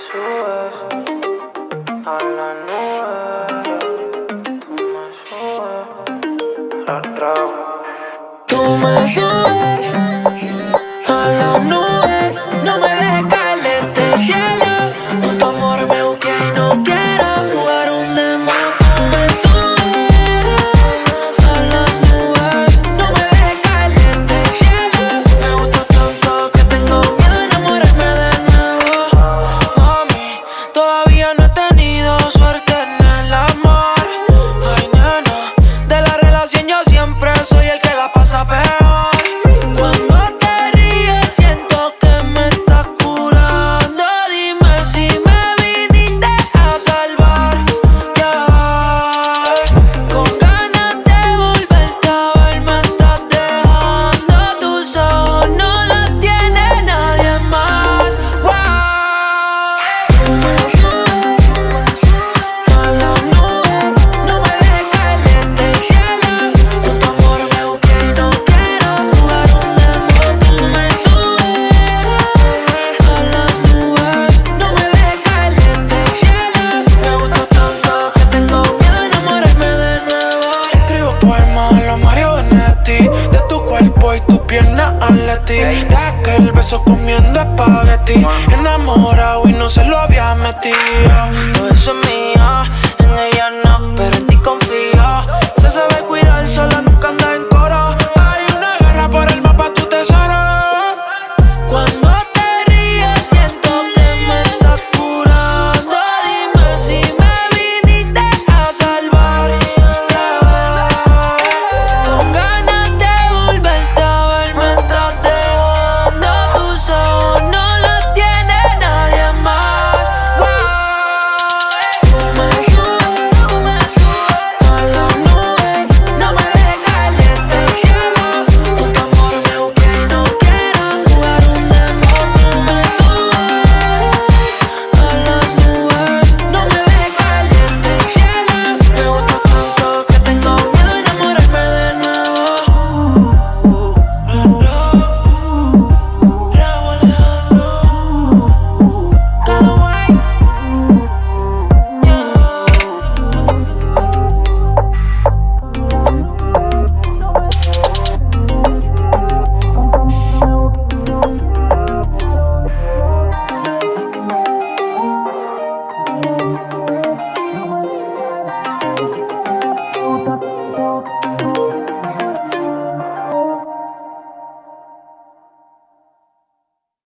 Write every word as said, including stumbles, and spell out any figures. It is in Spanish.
subes a la nube, tú me subes, ra, ra. Tú me subes a la nube, no me dejes caer de este cielo. Con tu amor me busqué y no quiero jugar un demo. Tú me subes a las nubes, no me dejes caer de este cielo. Me gusta tanto que tengo miedo de enamorarme de nuevo. Mami, todavía no he tenido suerte en el amor. Ay, nena, de la relación yo siempre soy el que la pasa peor. Cuando te ríes siento que me estás curando. Dime si me viniste a salvar, yeah. Con ganas de volverte a ver me estás dejando. Tus ojos no los tiene nadie más, wow. Tú me subes a la nube, no me dejes caer de este cielo. Con tu amor me busqué y no quiero jugar un demo. Tú me subes a las nubes, no me dejes caer de este cielo. Me gusta tanto que tengo miedo de enamorarme de nuevo. Escribo poemas a los Mario Benetti, de tu cuerpo y tu pierna Atleti, de aquel beso comiendo espagueti, enamorado y no se lo había metido. Todo eso es mío, en ella no